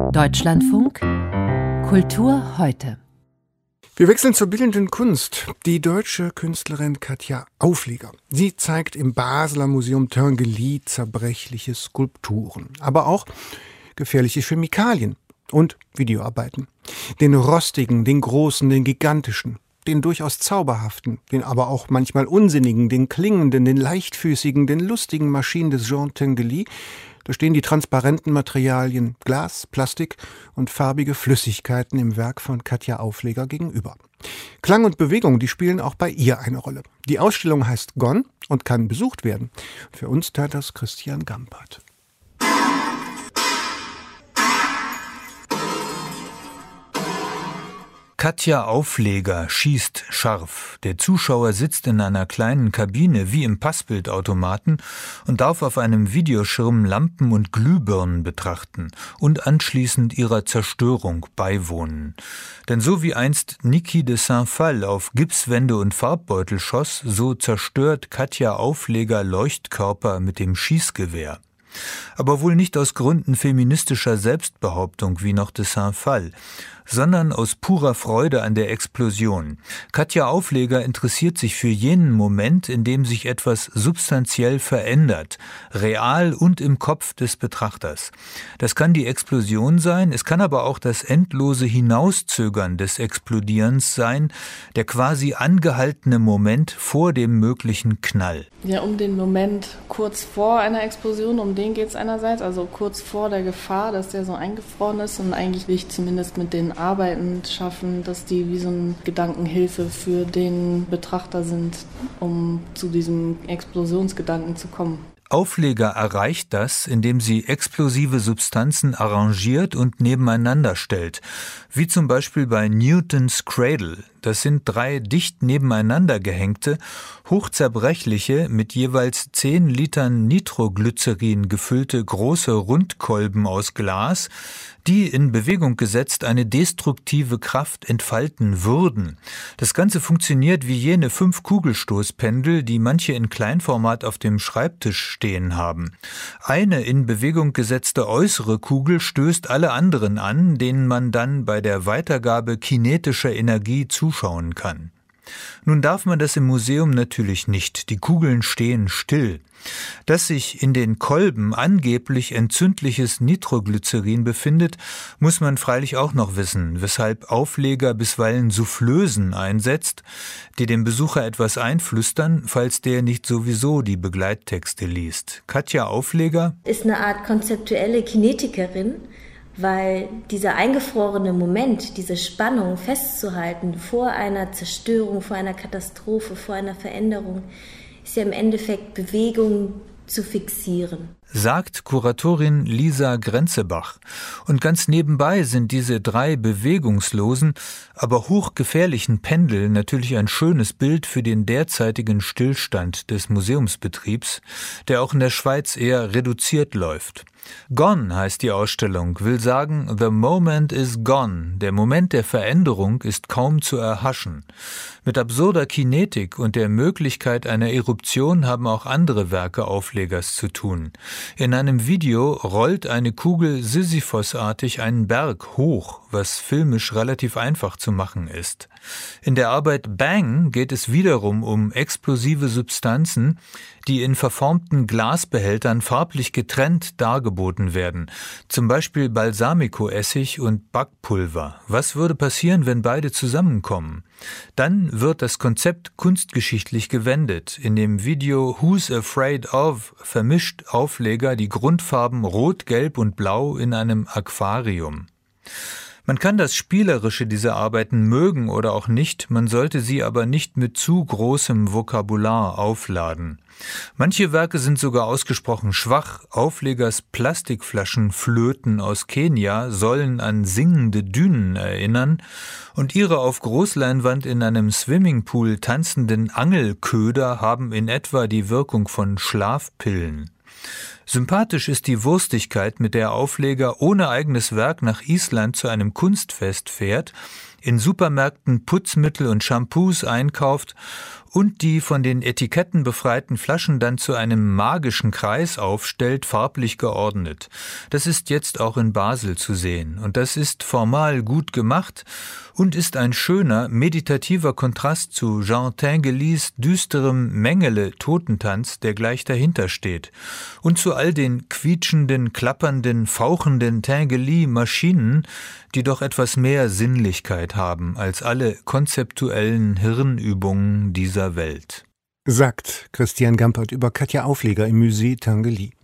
Deutschlandfunk Kultur heute. Wir wechseln zur bildenden Kunst. Die deutsche Künstlerin Katja Aufleger. Sie zeigt im Basler Museum Tinguely zerbrechliche Skulpturen, aber auch gefährliche Chemikalien und Videoarbeiten. Den rostigen, den großen, den gigantischen, den durchaus zauberhaften, den aber auch manchmal unsinnigen, den klingenden, den leichtfüßigen, den lustigen Maschinen des Jean Tinguely. Da stehen die transparenten Materialien Glas, Plastik und farbige Flüssigkeiten im Werk von Katja Aufleger gegenüber. Klang und Bewegung, die spielen auch bei ihr eine Rolle. Die Ausstellung heißt Gone und kann besucht werden. Für uns tat das Christian Gampert. Katja Aufleger schießt scharf. Der Zuschauer sitzt in einer kleinen Kabine wie im Passbildautomaten und darf auf einem Videoschirm Lampen und Glühbirnen betrachten und anschließend ihrer Zerstörung beiwohnen. Denn so wie einst Niki de Saint-Phalle auf Gipswände und Farbbeutel schoss, so zerstört Katja Aufleger Leuchtkörper mit dem Schießgewehr. Aber wohl nicht aus Gründen feministischer Selbstbehauptung wie noch de Saint-Phalle, sondern aus purer Freude an der Explosion. Katja Aufleger interessiert sich für jenen Moment, in dem sich etwas substanziell verändert, real und im Kopf des Betrachters. Das kann die Explosion sein, es kann aber auch das endlose Hinauszögern des Explodierens sein, der quasi angehaltene Moment vor dem möglichen Knall. Ja, um den Moment kurz vor einer Explosion, um den geht es einerseits, also kurz vor der Gefahr, dass der so eingefroren ist, und eigentlich will ich zumindest mit den Arbeiten schaffen, dass die wie so eine Gedankenhilfe für den Betrachter sind, um zu diesem Explosionsgedanken zu kommen. Aufleger erreicht das, indem sie explosive Substanzen arrangiert und nebeneinander stellt, wie zum Beispiel bei Newtons Cradle. Das sind 3 dicht nebeneinander gehängte, hochzerbrechliche, mit jeweils 10 Litern Nitroglycerin gefüllte große Rundkolben aus Glas, die in Bewegung gesetzt eine destruktive Kraft entfalten würden. Das Ganze funktioniert wie jene 5 Kugelstoßpendel, die manche in Kleinformat auf dem Schreibtisch stehen haben. Eine in Bewegung gesetzte äußere Kugel stößt alle anderen an, denen man dann bei der Weitergabe kinetischer Energie zuschauen kann. Nun darf man das im Museum natürlich nicht. Die Kugeln stehen still. Dass sich in den Kolben angeblich entzündliches Nitroglycerin befindet, muss man freilich auch noch wissen, weshalb Aufleger bisweilen Soufflösen einsetzt, die dem Besucher etwas einflüstern, falls der nicht sowieso die Begleittexte liest. Katja Aufleger ist eine Art konzeptuelle Kinetikerin, weil dieser eingefrorene Moment, diese Spannung festzuhalten vor einer Zerstörung, vor einer Katastrophe, vor einer Veränderung, ist ja im Endeffekt Bewegung zu fixieren. Sagt Kuratorin Lisa Grenzebach. Und ganz nebenbei sind diese 3 bewegungslosen, aber hochgefährlichen Pendel natürlich ein schönes Bild für den derzeitigen Stillstand des Museumsbetriebs, der auch in der Schweiz eher reduziert läuft. Gone heißt die Ausstellung, will sagen, the moment is gone, der Moment der Veränderung ist kaum zu erhaschen. Mit absurder Kinetik und der Möglichkeit einer Eruption haben auch andere Werke Auflegers zu tun. In einem Video rollt eine Kugel Sisyphos-artig einen Berg hoch, was filmisch relativ einfach zu machen ist. In der Arbeit Bang geht es wiederum um explosive Substanzen, die in verformten Glasbehältern farblich getrennt dargeboten werden, zum Beispiel Balsamico-Essig und Backpulver. Was würde passieren, wenn beide zusammenkommen? Dann wird das Konzept kunstgeschichtlich gewendet. In dem Video Who's Afraid of vermischt Aufleger die Grundfarben Rot, Gelb und Blau in einem Aquarium. Man kann das Spielerische dieser Arbeiten mögen oder auch nicht, man sollte sie aber nicht mit zu großem Vokabular aufladen. Manche Werke sind sogar ausgesprochen schwach. Auflegers Plastikflaschenflöten aus Kenia sollen an singende Dünen erinnern und ihre auf Großleinwand in einem Swimmingpool tanzenden Angelköder haben in etwa die Wirkung von Schlafpillen. Sympathisch ist die Wurstigkeit, mit der Aufleger ohne eigenes Werk nach Island zu einem Kunstfest fährt, in Supermärkten Putzmittel und Shampoos einkauft und die von den Etiketten befreiten Flaschen dann zu einem magischen Kreis aufstellt, farblich geordnet. Das ist jetzt auch in Basel zu sehen. Und das ist formal gut gemacht und ist ein schöner, meditativer Kontrast zu Jean Tinguelys düsterem Mengele-Totentanz, der gleich dahinter steht. Und zu all den quietschenden, klappernden, fauchenden Tinguely-Maschinen, die doch etwas mehr Sinnlichkeit haben als alle konzeptuellen Hirnübungen dieser Welt. Sagt Christian Gampert über Katja Aufleger im Musée Tinguely.